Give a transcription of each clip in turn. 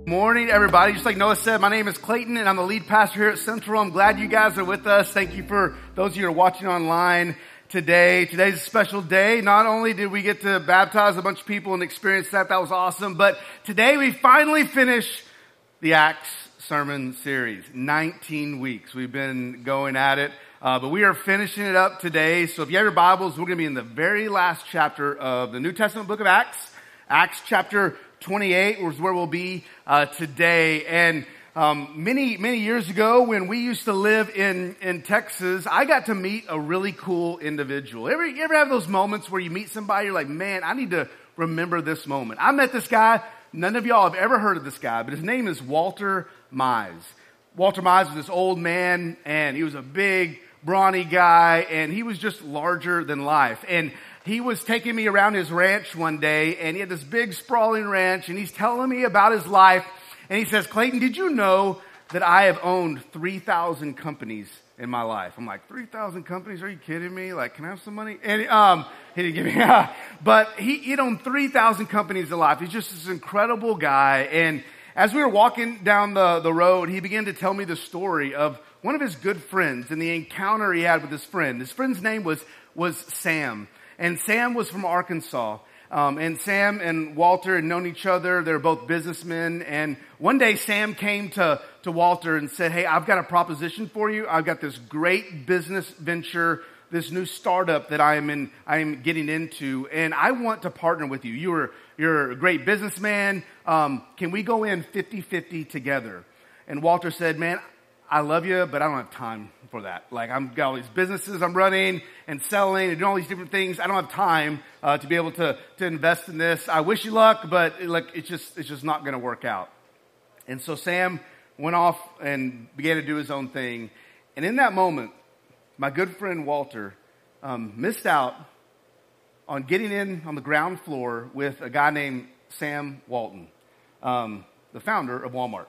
Morning, everybody. Just like Noah said, my name is Clayton, and I'm the lead pastor here at Central. I'm glad you guys are with us. Thank you for those of you who are watching online today. Today's a special day. Not only did we get to baptize a bunch of people and experience that was awesome, but today we finally finish the Acts sermon series. 19 weeks we've been going at it, but we are finishing it up today. So if you have your Bibles, we're going to be in the very last chapter of the New Testament book of Acts. Acts chapter 28 is where we'll be today. And many years ago, when we used to live in Texas, I got to meet a really cool individual. You ever have those moments where you meet somebody, you're like, man, I need to remember this moment. I met this guy. None of y'all have ever heard of this guy, but his name is Walter Mize. Walter Mize was this old man, and he was a big, brawny guy, and he was just larger than life. And he was taking me around his ranch one day, and he had this big sprawling ranch, and he's telling me about his life. And he says, Clayton, did you know that I have owned 3,000 companies in my life? I'm like, 3,000 companies? Are you kidding me? Like, can I have some money? And he didn't give me, but he'd owned 3,000 companies in life. He's just this incredible guy. And as we were walking down the road, he began to tell me the story of one of his good friends and the encounter he had with his friend. His friend's name was Sam. And Sam was from Arkansas. And Sam and Walter had known each other. They're both businessmen. And one day Sam came to Walter and said, hey, I've got a proposition for you. I've got this great business venture, this new startup that I am getting into. And I want to partner with you. You're a great businessman. Can we go in 50-50 together? And Walter said, man, I love you, but I don't have time for that. Like, I've got all these businesses I'm running and selling and doing all these different things. I don't have time to be able to invest in this. I wish you luck, but it's just not going to work out. And so Sam went off and began to do his own thing. And in that moment, my good friend Walter missed out on getting in on the ground floor with a guy named Sam Walton, the founder of Walmart.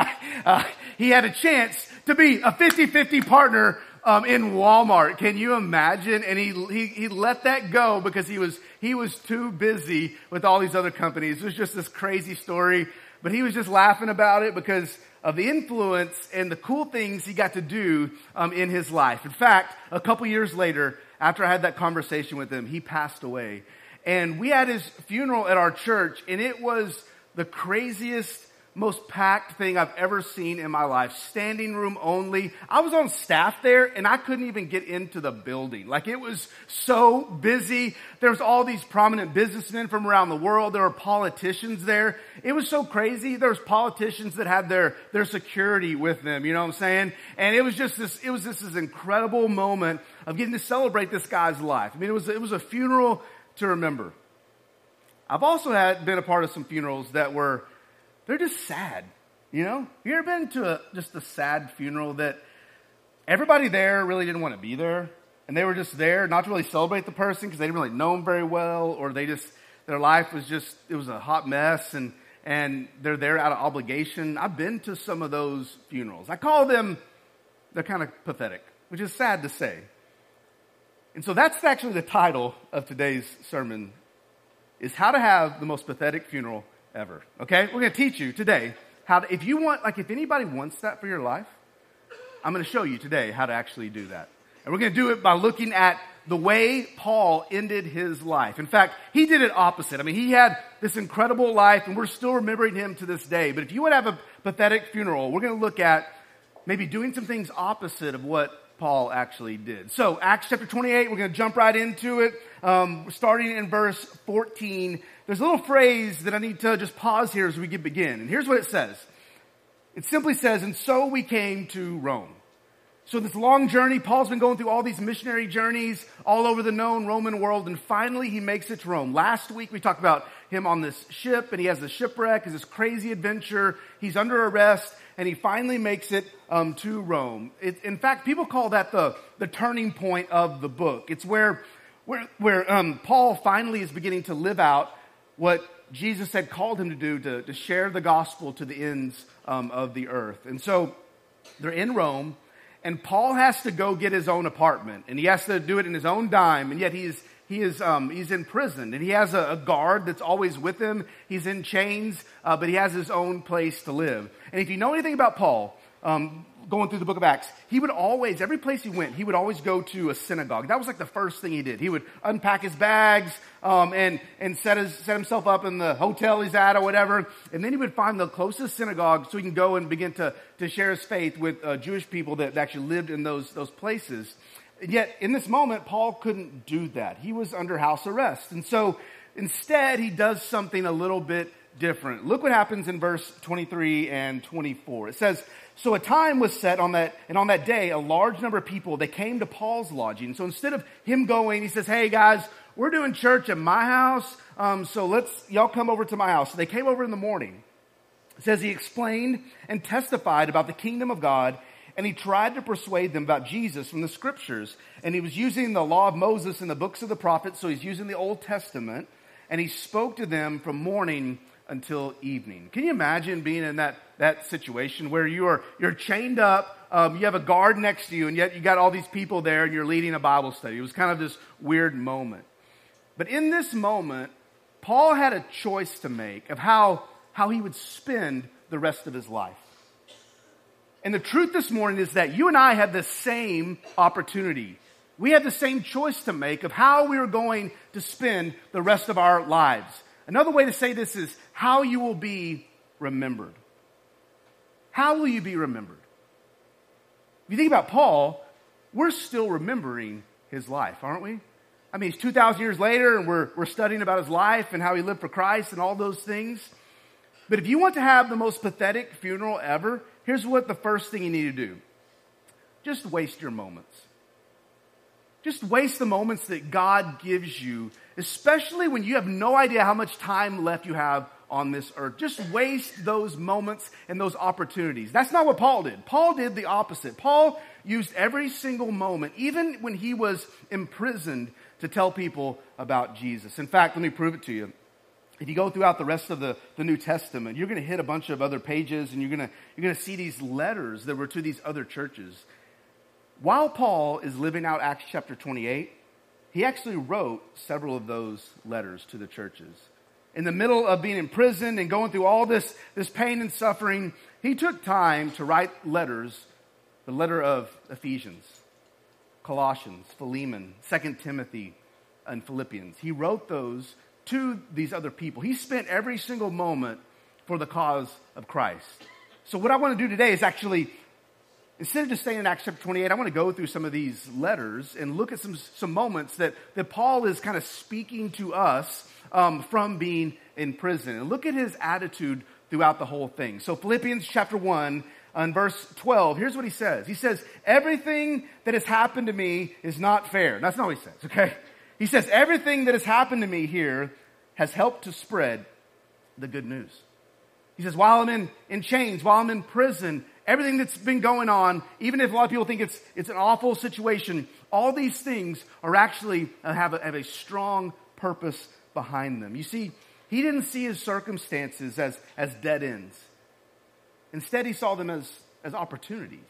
He had a chance to be a 50-50 partner in Walmart. Can you imagine? And he let that go because he was too busy with all these other companies. It was just this crazy story, but he was just laughing about it because of the influence and the cool things he got to do in his life. In fact, a couple years later, after I had that conversation with him, he passed away. And we had his funeral at our church, and it was the craziest, most packed thing I've ever seen in my life. Standing room only. I was on staff there and I couldn't even get into the building. Like, it was so busy. There was all these prominent businessmen from around the world. There were politicians there. It was so crazy. There was politicians that had their security with them. You know what I'm saying? And it was just this incredible moment of getting to celebrate this guy's life. I mean, it was a funeral to remember. I've also been a part of some funerals that they're just sad, you know? You ever been to just a sad funeral that everybody there really didn't want to be there, and they were just there not to really celebrate the person because they didn't really know him very well, or their life was it was a hot mess, and they're there out of obligation. I've been to some of those funerals. I call them, they're kind of pathetic, which is sad to say. And so that's actually the title of today's sermon, is how to have the most pathetic funeral ever. Okay? We're going to teach you today if anybody wants that for your life, I'm going to show you today how to actually do that. And we're going to do it by looking at the way Paul ended his life. In fact, he did it opposite. I mean, he had this incredible life, and we're still remembering him to this day. But if you want to have a pathetic funeral, we're going to look at maybe doing some things opposite of what Paul actually did. So, Acts chapter 28, we're going to jump right into it. Starting in verse 14, there's a little phrase that I need to just pause here as we begin. And here's what it says. It simply says, and so we came to Rome. So this long journey, Paul's been going through all these missionary journeys all over the known Roman world, and finally he makes it to Rome. Last week we talked about him on this ship, and he has the shipwreck, is this crazy adventure. He's under arrest, and he finally makes it to Rome. In fact, people call that the turning point of the book. It's where Paul finally is beginning to live out what Jesus had called him to do, to share the gospel to the ends of the earth. And so they're in Rome, and Paul has to go get his own apartment, and he has to do it in his own dime, and yet he's he's in prison, and he has a guard that's always with him. He's in chains, but he has his own place to live. And if you know anything about Paul, going through the book of Acts, he would always, every place he went, he would always go to a synagogue. That was like the first thing he did. He would unpack his bags, and set himself up in the hotel he's at or whatever. And then he would find the closest synagogue so he can go and begin to share his faith with Jewish people that actually lived in those places. And yet, in this moment, Paul couldn't do that. He was under house arrest. And so, instead, he does something a little bit different. Look what happens in verse 23 and 24. It says, "So a time was set on that, and on that day, a large number of people, they came to Paul's lodging. So instead of him going, he says, 'Hey guys, we're doing church at my house, so y'all come over to my house.' So they came over in the morning. It says he explained and testified about the kingdom of God, and he tried to persuade them about Jesus from the scriptures. And he was using the law of Moses and the books of the prophets, so he's using the Old Testament, and he spoke to them from morning until evening." Can you imagine being in that situation where you're chained up, you have a guard next to you, and yet you got all these people there, and you're leading a Bible study? It was kind of this weird moment. But in this moment, Paul had a choice to make of how he would spend the rest of his life. And the truth this morning is that you and I have the same opportunity. We have the same choice to make of how we are going to spend the rest of our lives. Another way to say this is how you will be remembered. How will you be remembered? If you think about Paul, we're still remembering his life, aren't we? I mean, it's 2,000 years later, and we're studying about his life and how he lived for Christ and all those things. But if you want to have the most pathetic funeral ever, here's what the first thing you need to do. Just waste your moments. Just waste the moments that God gives you, especially when you have no idea how much time left you have on this earth. Just waste those moments and those opportunities. That's not what Paul did. Paul did the opposite. Paul used every single moment, even when he was imprisoned, to tell people about Jesus. In fact, let me prove it to you. If you go throughout the rest of the New Testament, you're going to hit a bunch of other pages, and you're going to see these letters that were to these other churches. While Paul is living out Acts chapter 28, he actually wrote several of those letters to the churches. In the middle of being imprisoned and going through all this pain and suffering, he took time to write letters, the letter of Ephesians, Colossians, Philemon, 2 Timothy, and Philippians. He wrote those to these other people. He spent every single moment for the cause of Christ. So what I want to do today is actually, instead of just staying in Acts chapter 28, I want to go through some of these letters and look at some moments that Paul is kind of speaking to us from being in prison. And look at his attitude throughout the whole thing. So Philippians chapter 1 and verse 12, here's what he says. He says, "Everything that has happened to me is not fair." That's not what he says, okay? He says, "Everything that has happened to me here has helped to spread the good news." He says, while I'm in chains, while I'm in prison, everything that's been going on, even if a lot of people think it's an awful situation, all these things are actually have a strong purpose behind them. You see, he didn't see his circumstances as dead ends. Instead, he saw them as opportunities.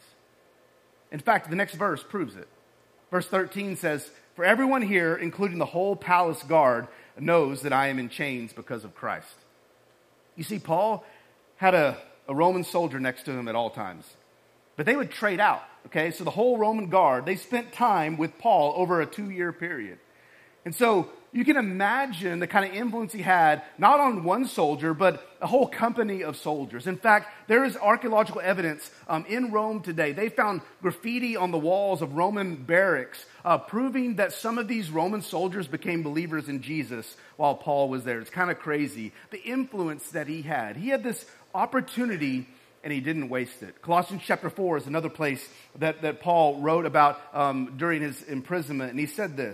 In fact, the next verse proves it. Verse 13 says, "For everyone here, including the whole palace guard, knows that I am in chains because of Christ." You see, Paul had a Roman soldier next to him at all times. But they would trade out, okay? So the whole Roman guard, they spent time with Paul over a 2-year period. And so you can imagine the kind of influence he had, not on one soldier, but a whole company of soldiers. In fact, there is archaeological evidence in Rome today. They found graffiti on the walls of Roman barracks proving that some of these Roman soldiers became believers in Jesus while Paul was there. It's kind of crazy, the influence that he had. He had this opportunity, and he didn't waste it. Colossians chapter 4 is another place that Paul wrote about during his imprisonment, and he said this.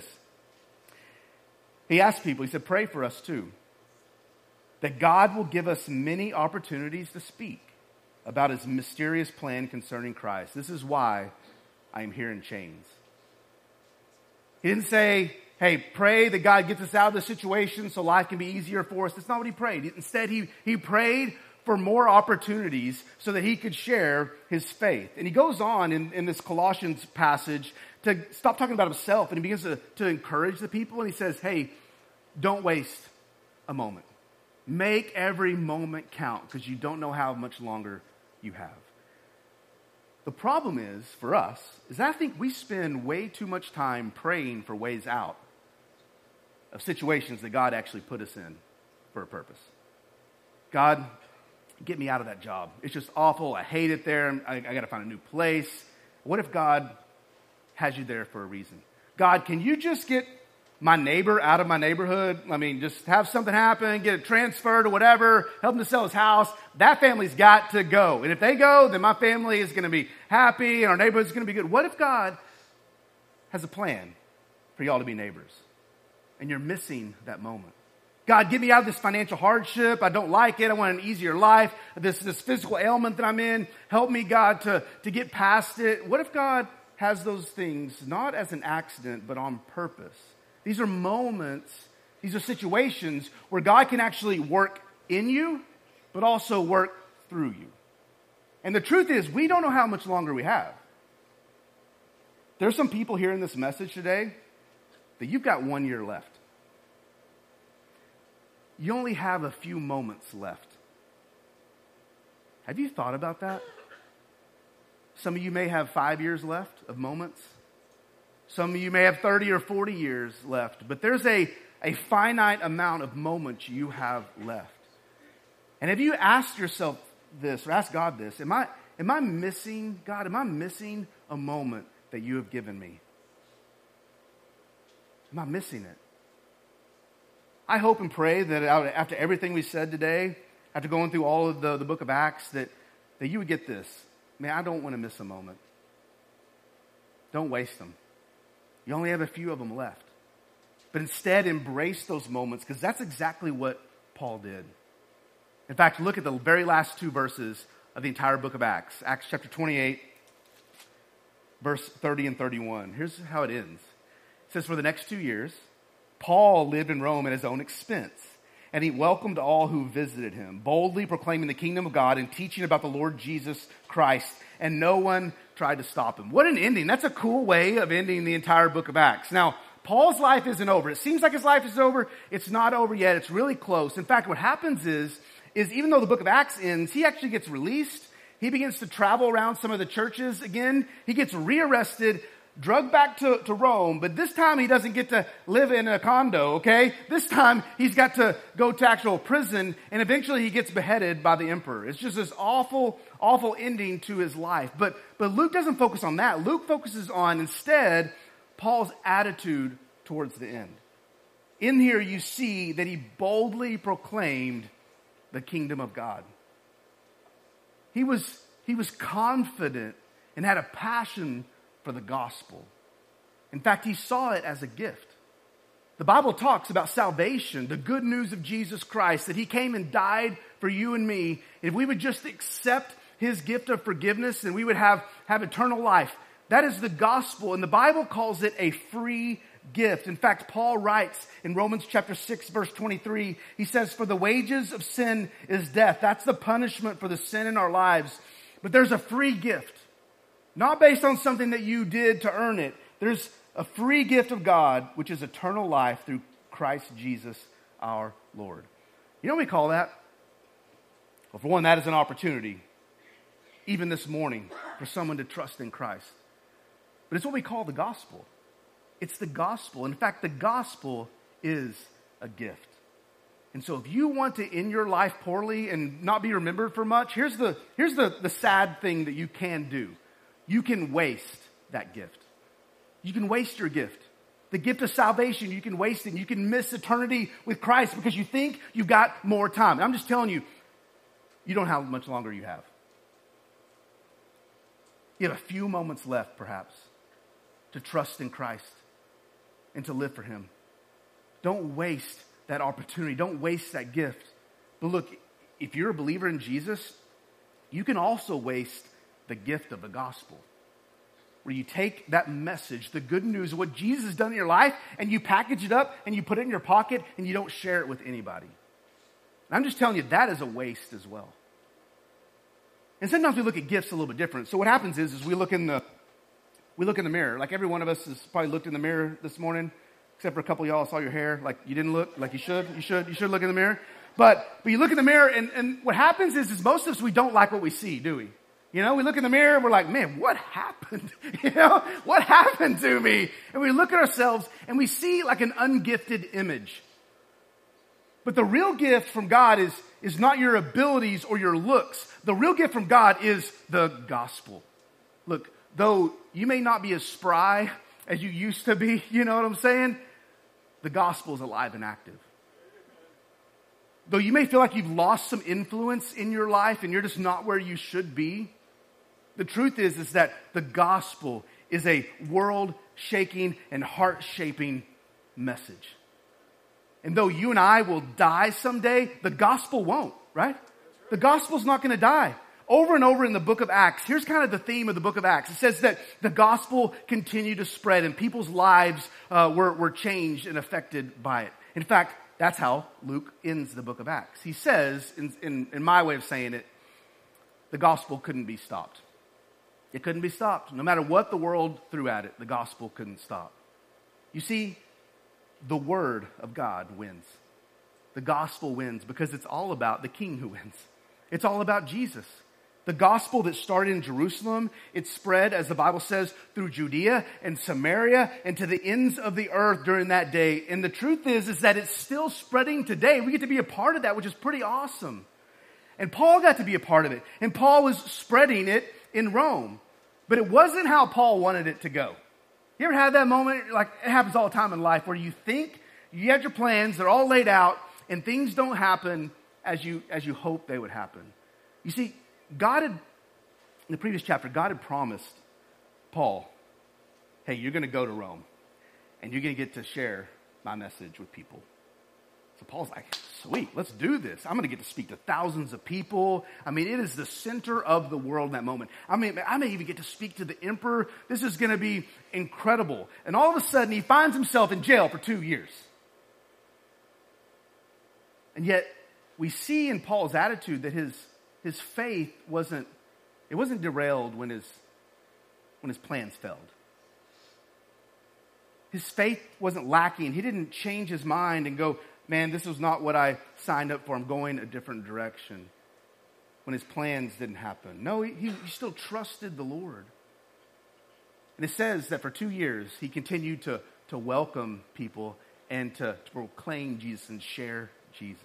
He asked people, he said, "Pray for us too, that God will give us many opportunities to speak about his mysterious plan concerning Christ. This is why I am here in chains." He didn't say, "Hey, pray that God gets us out of this situation so life can be easier for us." That's not what he prayed. Instead, he prayed for more opportunities so that he could share his faith. And he goes on in this Colossians passage to stop talking about himself, and he begins to encourage the people, and he says, hey, don't waste a moment. Make every moment count, because you don't know how much longer you have. The problem is, for us, is I think we spend way too much time praying for ways out of situations that God actually put us in for a purpose. God, get me out of that job. It's just awful. I hate it there. I got to find a new place. What if God has you there for a reason? God, can you just get my neighbor out of my neighborhood? I mean, just have something happen, get it transferred or whatever, help him to sell his house. That family's got to go. And if they go, then my family is going to be happy and our neighborhood's going to be good. What if God has a plan for y'all to be neighbors? And you're missing that moment. God, get me out of this financial hardship. I don't like it. I want an easier life. This physical ailment that I'm in, help me, God, to get past it. What if God has those things not as an accident, but on purpose? These are moments, these are situations where God can actually work in you, but also work through you. And the truth is, we don't know how much longer we have. There's some people here in this message today that you've got 1 year left. You only have a few moments left. Have you thought about that? Some of you may have 5 years left of moments. Some of you may have 30 or 40 years left. But there's a finite amount of moments you have left. And have you asked yourself this, or asked God this, am I missing, God, am I missing a moment that you have given me? Am I missing it? I hope and pray that after everything we said today, after going through all of the book of Acts, that you would get this. Man, I don't want to miss a moment. Don't waste them. You only have a few of them left. But instead, embrace those moments, because that's exactly what Paul did. In fact, look at the very last two verses of the entire book of Acts. Acts chapter 28, verse 30 and 31. Here's how it ends. It says, for the next 2 years, Paul lived in Rome at his own expense, and he welcomed all who visited him, boldly proclaiming the kingdom of God and teaching about the Lord Jesus Christ, and no one tried to stop him. What an ending. That's a cool way of ending the entire book of Acts. Now, Paul's life isn't over. It seems like his life is over. It's not over yet. It's really close. In fact, what happens is even though the book of Acts ends, he actually gets released. He begins to travel around some of the churches again. He gets rearrested, drugged back to Rome, but this time he doesn't get to live in a condo, okay? This time he's got to go to actual prison, and eventually he gets beheaded by the emperor. It's just this awful, awful ending to his life. But Luke doesn't focus on that. Luke focuses on, instead, Paul's attitude towards the end. In here you see that he boldly proclaimed the kingdom of God. He was confident and had a passion for the gospel. In fact, he saw it as a gift. The Bible talks about salvation, the good news of Jesus Christ, that he came and died for you and me. If we would just accept his gift of forgiveness, and we would have eternal life. That is the gospel, and the Bible calls it a free gift. In fact, Paul writes in Romans chapter 6, verse 23, he says, for the wages of sin is death. That's the punishment for the sin in our lives. But there's a free gift. Not based on something that you did to earn it. There's a free gift of God, which is eternal life through Christ Jesus our Lord. You know what we call that? Well, for one, that is an opportunity, even this morning, for someone to trust in Christ. But it's what we call the gospel. It's the gospel. In fact, the gospel is a gift. And so if you want to end your life poorly and not be remembered for much, here's the sad thing that you can do. You can waste that gift. You can waste your gift. The gift of salvation, you can waste it. You can miss eternity with Christ because you think you've got more time. And I'm just telling you, you don't know how much longer you have. You have a few moments left, perhaps, to trust in Christ and to live for him. Don't waste that opportunity. Don't waste that gift. But look, if you're a believer in Jesus, you can also waste the gift of the gospel, where you take that message, the good news of what Jesus has done in your life, and you package it up and you put it in your pocket and you don't share it with anybody. And I'm just telling you, that is a waste as well. And sometimes we look at gifts a little bit different. So what happens is we look in the mirror. Like every one of us has probably looked in the mirror this morning, except for a couple of y'all saw your hair. Like you didn't look, like you should look in the mirror. But you look in the mirror and what happens is most of us, we don't like what we see, do we? You know, we look in the mirror and we're like, man, what happened? You know, what happened to me? And we look at ourselves and we see like an ungifted image. But the real gift from God is not your abilities or your looks. The real gift from God is the gospel. Look, though you may not be as spry as you used to be, you know what I'm saying? The gospel is alive and active. Though you may feel like you've lost some influence in your life and you're just not where you should be, the truth is that the gospel is a world-shaking and heart-shaping message. And though you and I will die someday, the gospel won't, right? The gospel's not going to die. Over and over in the book of Acts, here's kind of the theme of the book of Acts. It says that the gospel continued to spread and people's lives were changed and affected by it. In fact, that's how Luke ends the book of Acts. He says, in my way of saying it, the gospel couldn't be stopped. It couldn't be stopped. No matter what the world threw at it, the gospel couldn't stop. You see, the word of God wins. The gospel wins because it's all about the king who wins. It's all about Jesus. The gospel that started in Jerusalem, it spread, as the Bible says, through Judea and Samaria and to the ends of the earth during that day. And the truth is that it's still spreading today. We get to be a part of that, which is pretty awesome. And Paul got to be a part of it. And Paul was spreading it in Rome. But it wasn't how Paul wanted it to go. You ever had that moment? Like, it happens all the time in life where you think you had your plans, they're all laid out, and things don't happen as you hope they would happen. You see, God had, in the previous chapter, God had promised Paul, hey, you're going to go to Rome, and you're going to get to share my message with people. So Paul's like, sweet, let's do this. I'm going to get to speak to thousands of people. I mean, it is the center of the world in that moment. I mean, I may even get to speak to the emperor. This is going to be incredible. And all of a sudden, he finds himself in jail for 2 years. And yet, we see in Paul's attitude that his faith wasn't derailed when his plans failed. His faith wasn't lacking. He didn't change his mind and go, man, this was not what I signed up for. I'm going a different direction. When his plans didn't happen. No, he still trusted the Lord. And it says that for 2 years, he continued to welcome people and to proclaim Jesus and share Jesus.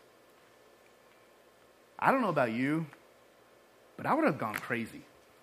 I don't know about you, but I would have gone crazy.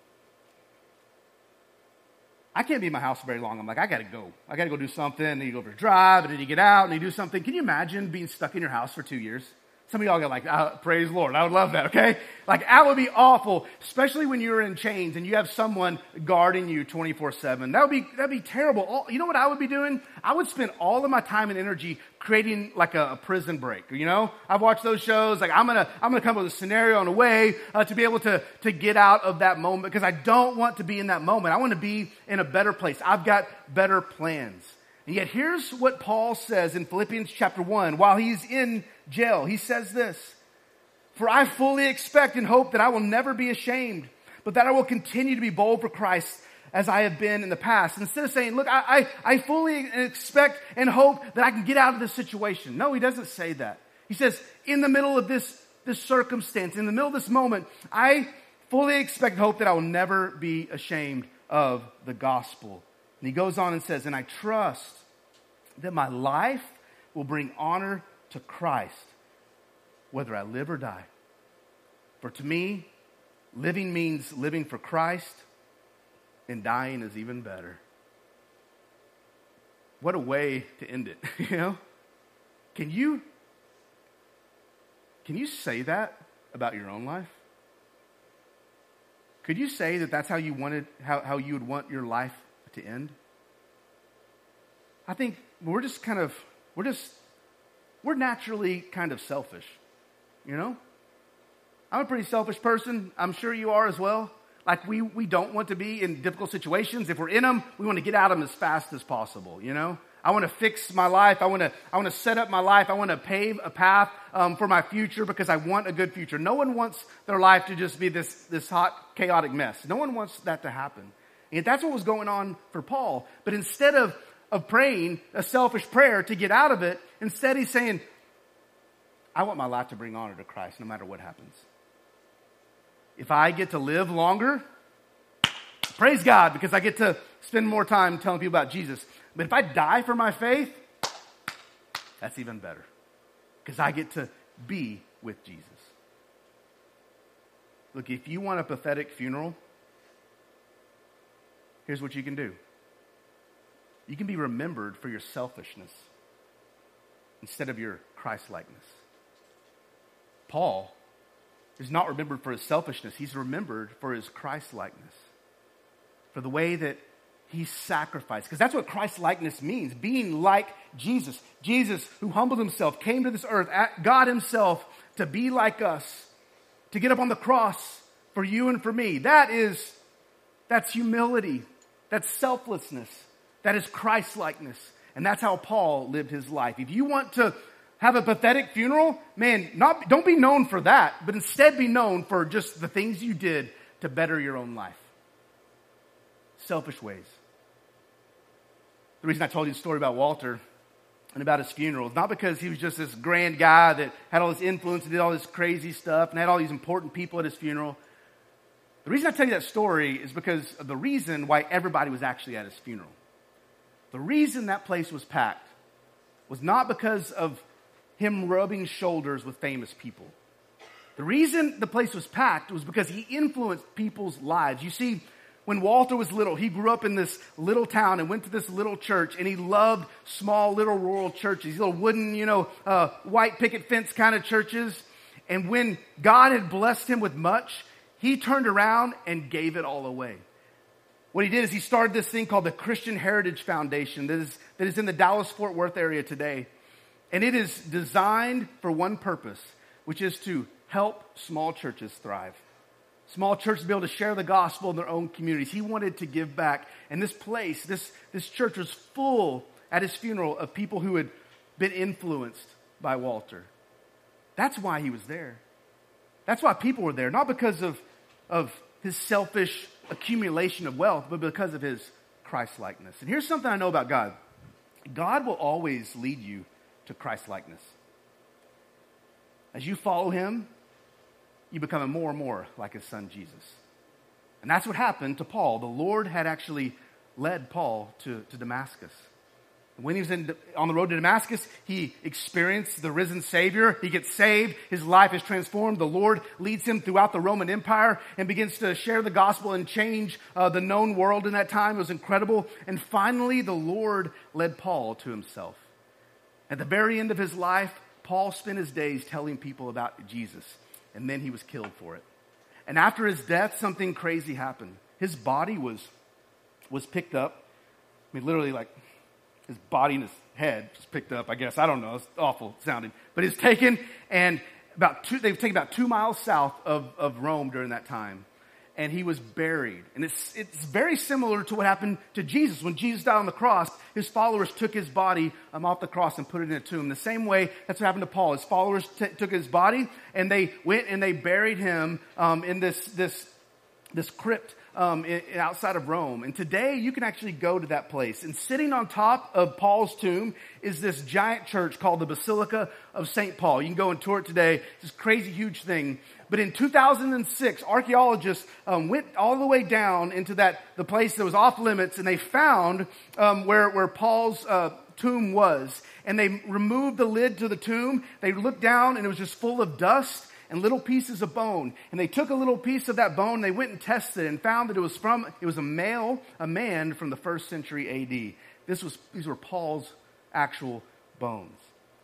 I can't be in my house for very long. I'm like, I got to go. I got to go do something. And you go for a drive, and then you get out, and you do something. Can you imagine being stuck in your house for 2 years? Some of y'all got like, praise the Lord. I would love that, okay? Like, that would be awful, especially when you're in chains and you have someone guarding you 24/7. That'd be terrible. You know what I would be doing? I would spend all of my time and energy creating like a prison break. You know, I've watched those shows. Like, I'm gonna come up with a scenario and a way to be able to get out of that moment because I don't want to be in that moment. I want to be in a better place. I've got better plans. And yet here's what Paul says in Philippians chapter 1. While he's in jail, he says this, "For I fully expect and hope that I will never be ashamed, but that I will continue to be bold for Christ as I have been in the past." Instead of saying, look, I fully expect and hope that I can get out of this situation. No, he doesn't say that. He says, in the middle of this circumstance, in the middle of this moment, I fully expect and hope that I will never be ashamed of the gospel. And he goes on and says, "And I trust that my life will bring honor to Christ, whether I live or die. For to me, living means living for Christ, and dying is even better." What a way to end it, you know? Can you say that about your own life? Could you say that that's how you would want your life to end? I think we're naturally kind of selfish, you know? I'm a pretty selfish person. I'm sure you are as well. Like, we don't want to be in difficult situations. If we're in them, we want to get out of them as fast as possible, you know? I want to fix my life. I want to set up my life. I want to pave a path for my future because I want a good future. No one wants their life to just be this hot, chaotic mess. No one wants that to happen. And that's what was going on for Paul. But instead of praying a selfish prayer to get out of it, instead he's saying, I want my life to bring honor to Christ no matter what happens. If I get to live longer, praise God, because I get to spend more time telling people about Jesus. But if I die for my faith, that's even better, because I get to be with Jesus. Look, if you want a pathetic funeral, here's what you can do. You can be remembered for your selfishness instead of your Christ-likeness. Paul is not remembered for his selfishness. He's remembered for his Christ-likeness, for the way that he sacrificed. Because that's what Christ-likeness means, being like Jesus. Jesus, who humbled himself, came to this earth, God himself, to be like us, to get up on the cross for you and for me. That's humility. That's selflessness. That is Christ-likeness. And that's how Paul lived his life. If you want to have a pathetic funeral, man, don't be known for that, but instead be known for just the things you did to better your own life. Selfish ways. The reason I told you the story about Walter and about his funeral is not because he was just this grand guy that had all this influence and did all this crazy stuff and had all these important people at his funeral. The reason I tell you that story is because of the reason why everybody was actually at his funeral. The reason that place was packed was not because of him rubbing shoulders with famous people. The reason the place was packed was because he influenced people's lives. You see, when Walter was little, he grew up in this little town and went to this little church, and he loved small little rural churches, little wooden, white picket fence kind of churches. And when God had blessed him with much, he turned around and gave it all away. What he did is he started this thing called the Christian Heritage Foundation that is in the Dallas-Fort Worth area today. And it is designed for one purpose, which is to help small churches thrive. Small churches be able to share the gospel in their own communities. He wanted to give back. And this place, this church was full at his funeral of people who had been influenced by Walter. That's why he was there. That's why people were there. Not because of his selfish accumulation of wealth, but because of his Christ-likeness. And here's something I know about God. God will always lead you to Christ-likeness. As you follow him, you become more and more like his son Jesus. And that's what happened to Paul. The Lord had actually led Paul to Damascus. When he was on the road to Damascus, he experienced the risen Savior. He gets saved. His life is transformed. The Lord leads him throughout the Roman Empire and begins to share the gospel and change the known world in that time. It was incredible. And finally, the Lord led Paul to himself. At the very end of his life, Paul spent his days telling people about Jesus. And then he was killed for it. And after his death, something crazy happened. His body was picked up. I mean, literally, like, his body and his head was picked up, I guess. I don't know. It's awful sounding. But it's taken, and they've taken about 2 miles south of Rome during that time. And he was buried. And it's very similar to what happened to Jesus. When Jesus died on the cross, his followers took his body off the cross and put it in a tomb. The same way, that's what happened to Paul. His followers took his body, and they went and they buried him in this crypt outside of Rome. And today, you can actually go to that place. And sitting on top of Paul's tomb is this giant church called the Basilica of St. Paul. You can go and tour it today. It's this crazy, huge thing. But in 2006, archaeologists went all the way down into the place that was off limits, and they found where Paul's tomb was. And they removed the lid to the tomb. They looked down, and it was just full of dust and little pieces of bone. And they took a little piece of that bone, they went and tested it and found that it was a man from the 1st century AD. These were Paul's actual bones.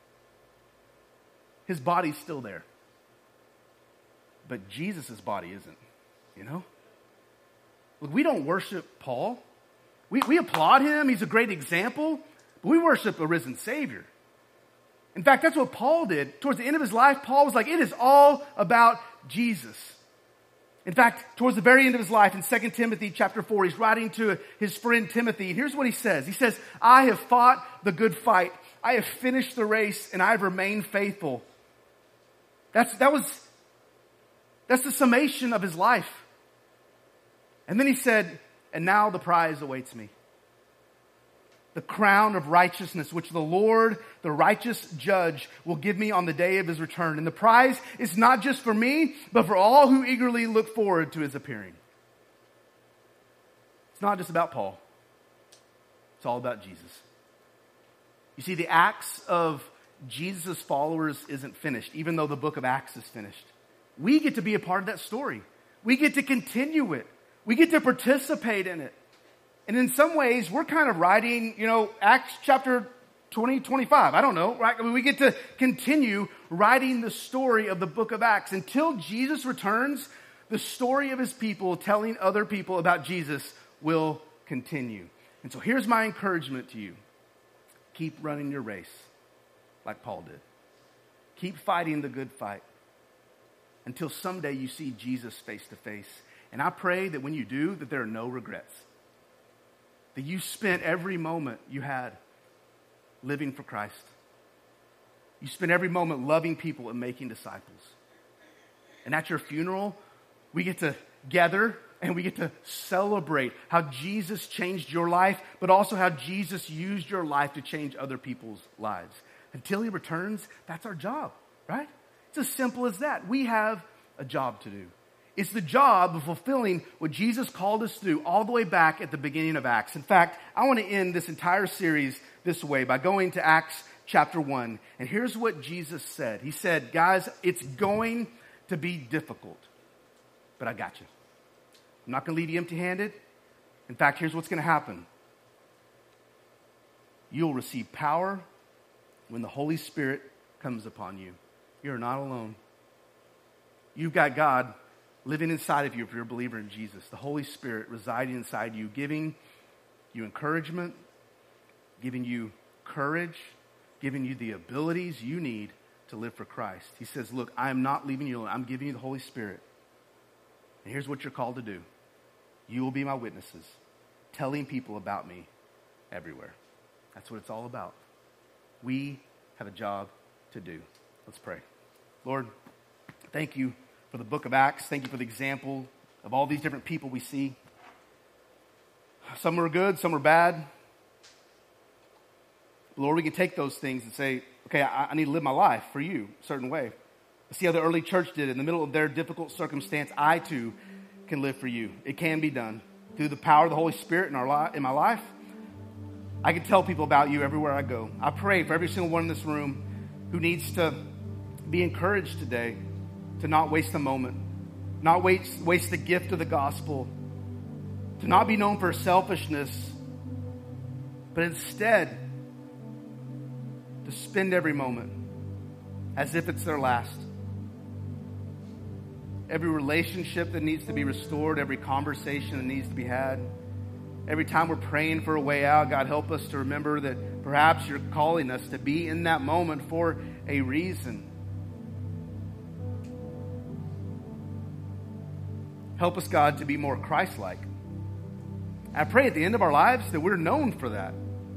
His body's still there. But Jesus' body isn't, you know? Look, we don't worship Paul. We applaud him. He's a great example. But we worship a risen Savior. In fact, that's what Paul did. Towards the end of his life, Paul was like, it is all about Jesus. In fact, towards the very end of his life in 2 Timothy chapter 4, he's writing to his friend Timothy. And here's what he says. He says, I have fought the good fight. I have finished the race and I have remained faithful. That's the summation of his life. And then he said, and now the prize awaits me. The crown of righteousness, which the Lord, the righteous judge, will give me on the day of his return. And the prize is not just for me, but for all who eagerly look forward to his appearing. It's not just about Paul. It's all about Jesus. You see, the Acts of Jesus' followers isn't finished, even though the book of Acts is finished. We get to be a part of that story. We get to continue it. We get to participate in it. And in some ways, we're kind of writing, Acts chapter 20, 25. I don't know, right? I mean, we get to continue writing the story of the book of Acts. Until Jesus returns, the story of his people telling other people about Jesus will continue. And so here's my encouragement to you. Keep running your race like Paul did. Keep fighting the good fight until someday you see Jesus face to face. And I pray that when you do, that there are no regrets. That you spent every moment you had living for Christ. You spent every moment loving people and making disciples. And at your funeral, we get to gather and we get to celebrate how Jesus changed your life, but also how Jesus used your life to change other people's lives. Until he returns, that's our job, right? It's as simple as that. We have a job to do. It's the job of fulfilling what Jesus called us to do all the way back at the beginning of Acts. In fact, I want to end this entire series this way by going to Acts chapter 1. And here's what Jesus said. He said, guys, it's going to be difficult, but I got you. I'm not going to leave you empty-handed. In fact, here's what's going to happen. You'll receive power when the Holy Spirit comes upon you. You're not alone. You've got God living inside of you if you're a believer in Jesus. The Holy Spirit residing inside you, giving you encouragement, giving you courage, giving you the abilities you need to live for Christ. He says, look, I am not leaving you alone. I'm giving you the Holy Spirit. And here's what you're called to do. You will be my witnesses, telling people about me everywhere. That's what it's all about. We have a job to do. Let's pray. Lord, thank you for the book of Acts. Thank you for the example of all these different people we see. Some were good, some were bad. Lord, we can take those things and say, okay, I need to live my life for you a certain way. See how the early church did it. In the middle of their difficult circumstance, I too can live for you. It can be done. Through the power of the Holy Spirit in my life, I can tell people about you everywhere I go. I pray for every single one in this room who needs to be encouraged today to not waste a moment, not waste the gift of the gospel, to not be known for selfishness, but instead to spend every moment as if it's their last. Every relationship that needs to be restored, every conversation that needs to be had, every time we're praying for a way out, God, help us to remember that perhaps you're calling us to be in that moment for a reason. Help us, God, to be more Christ-like. I pray at the end of our lives that we're known for that.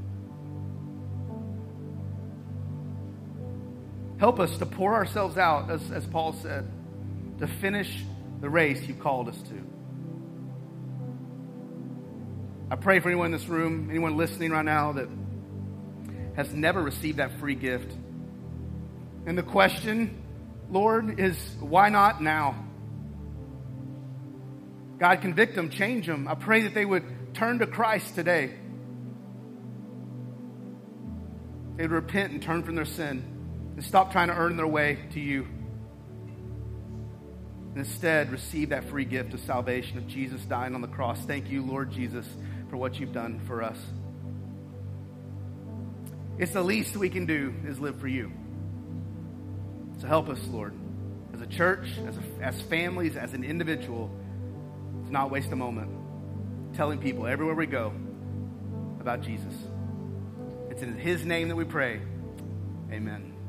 Help us to pour ourselves out, as Paul said, to finish the race you called us to. I pray for anyone in this room, anyone listening right now that has never received that free gift. And the question, Lord, is why not now? God, convict them, change them. I pray that they would turn to Christ today. They would repent and turn from their sin and stop trying to earn their way to you. And instead, receive that free gift of salvation of Jesus dying on the cross. Thank you, Lord Jesus, for what you've done for us. It's the least we can do is live for you. So help us, Lord, as a church, as families, as an individual, to not waste a moment telling people everywhere we go about Jesus. It's in his name that we pray. Amen.